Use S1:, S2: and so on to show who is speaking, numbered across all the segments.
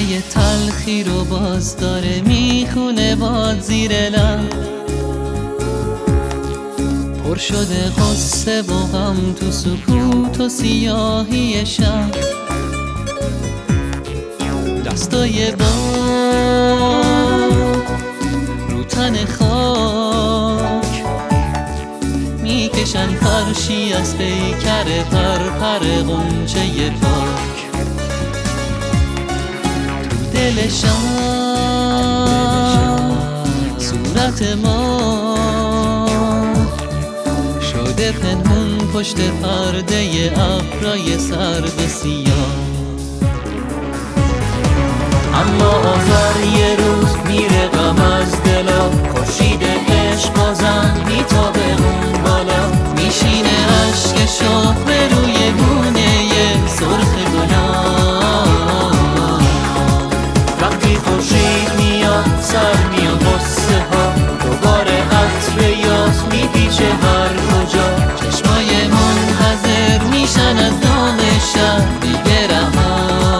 S1: حرفای تلخی رو باز داره میخونه باد زیر لب، پر شده قصه و غم تو سکوت و سیاهی شب. دستای باد رو تن خاک میکشن فرشی از پیکر پرپر غنچه پاک. تو دل شب صورت ما شده پنهون پشت پرده ابرای سرد سیاه. اما آخر یه روز میره غم از دلا، خورشید عشق بازم میتابه اون بالا، میشینه عشق شهره روی گونه سرخ گلان. وقتی خورشید میاد سر میاد غصه ها، دوباره عطر یاس میپیچه هر کجا. چشمای منتظر میشن از دام شب دیگه رها.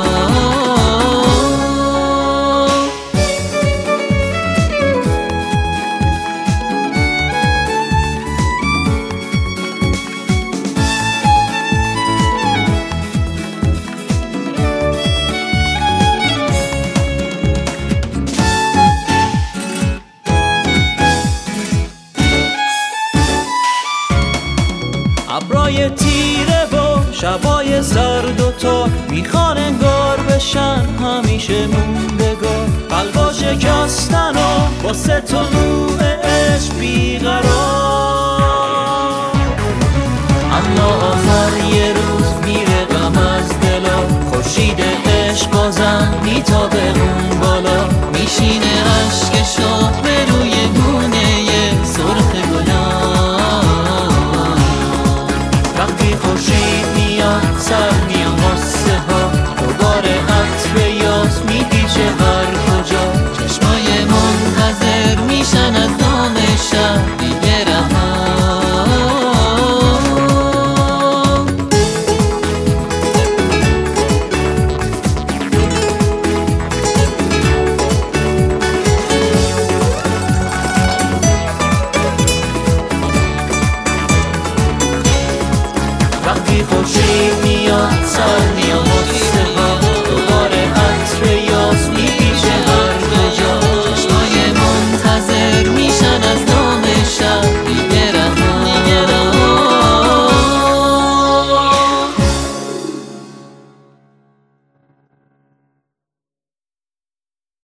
S2: ابرای تیره و شبای سرد و تار میخوان انگار بشن همیشه موندگار. قلبا شکستن و واسه طلوع عشق بیقرار. اما آخر یه روز میره غم از دلا، خورشید